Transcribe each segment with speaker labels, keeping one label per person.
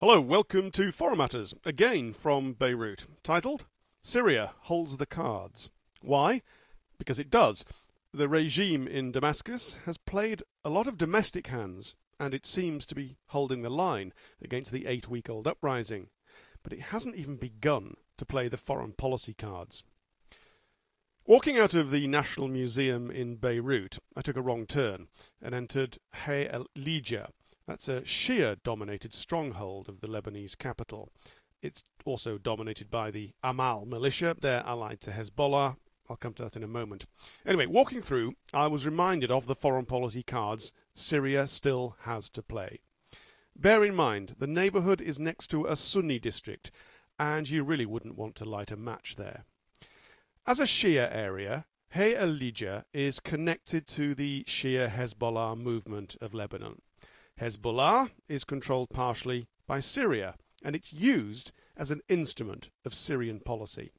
Speaker 1: Hello, welcome to Foreign Matters, again from Beirut, titled Syria Holds the Cards. Why? Because it does. The regime in Damascus has played a lot of domestic hands, and it seems to be holding the line against the 8-week-old uprising. But it hasn't even begun to play the foreign policy cards. Walking out of the National Museum in Beirut, I took a wrong turn and entered Hay el-Lijah. That's a Shia-dominated stronghold of the Lebanese capital. It's also dominated by the Amal militia. They're allied to Hezbollah. I'll come to that in a moment. Anyway, walking through, I was reminded of the foreign policy cards Syria still has to play. Bear in mind, the neighbourhood is next to a Sunni district, and you really wouldn't want to light a match there. As a Shia area, Hay el-Lijah is connected to the Shia Hezbollah movement of Lebanon. Hezbollah is controlled partially by Syria, and it's used as an instrument of Syrian policy.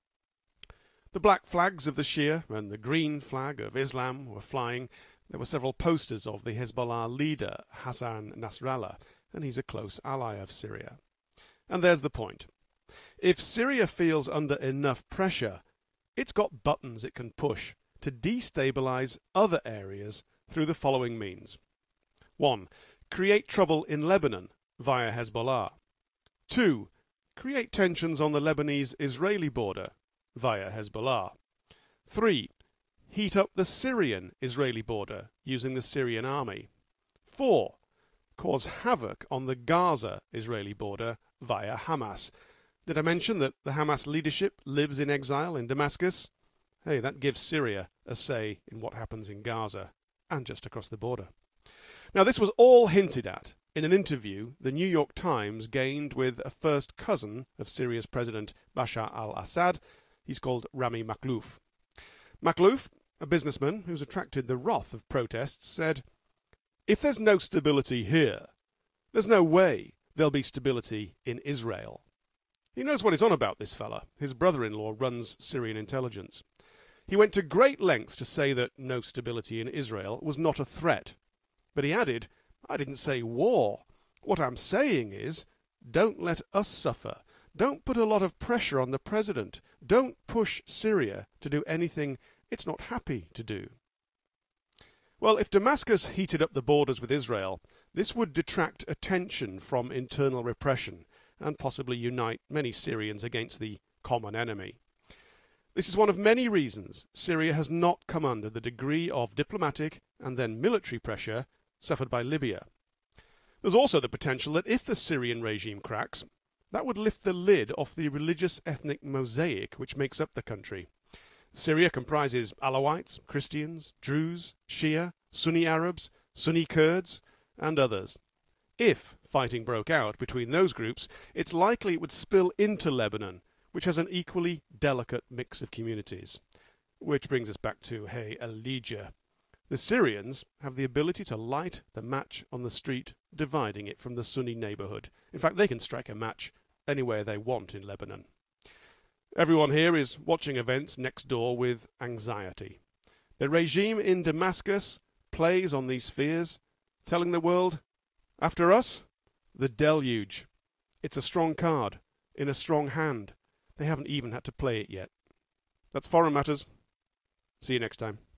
Speaker 1: The black flags of the Shia and the green flag of Islam were flying. There were several posters of the Hezbollah leader, Hassan Nasrallah, and he's a close ally of Syria. And there's the point. If Syria feels under enough pressure, it's got buttons it can push to destabilize other areas through the following means. 1. Create trouble in Lebanon via Hezbollah. 2. Create tensions on the Lebanese-Israeli border via Hezbollah. 3. Heat up the Syrian-Israeli border using the Syrian army. 4. Cause havoc on the Gaza-Israeli border via Hamas. Did I mention that the Hamas leadership lives in exile in Damascus? Hey, that gives Syria a say in what happens in Gaza and just across the border. Now, this was all hinted at in an interview the New York Times gained with a first cousin of Syria's President Bashar al-Assad. He's called Rami Makhlouf. Makhlouf, a businessman who's attracted the wrath of protests, said, "If there's no stability here, there's no way there'll be stability in Israel." He knows what he's on about, this fella. His brother-in-law runs Syrian intelligence. He went to great lengths to say that no stability in Israel was not a threat. But he added, "I didn't say war. What I'm saying is, don't let us suffer. Don't put a lot of pressure on the president. Don't push Syria to do anything it's not happy to do." Well, if Damascus heated up the borders with Israel, this would detract attention from internal repression and possibly unite many Syrians against the common enemy. This is one of many reasons Syria has not come under the degree of diplomatic and then military pressure suffered by Libya. There's also the potential that if the Syrian regime cracks, that would lift the lid off the religious ethnic mosaic which makes up the country. Syria comprises Alawites, Christians, Druze, Shia, Sunni Arabs, Sunni Kurds, and others. If fighting broke out between those groups, it's likely it would spill into Lebanon, which has an equally delicate mix of communities. Which brings us back to Hay el-Lijah. The Syrians have the ability to light the match on the street, dividing it from the Sunni neighbourhood. In fact, they can strike a match anywhere they want in Lebanon. Everyone here is watching events next door with anxiety. The regime in Damascus plays on these fears, telling the world, after us, the deluge. It's a strong card, in a strong hand. They haven't even had to play it yet. That's Foreign Matters. See you next time.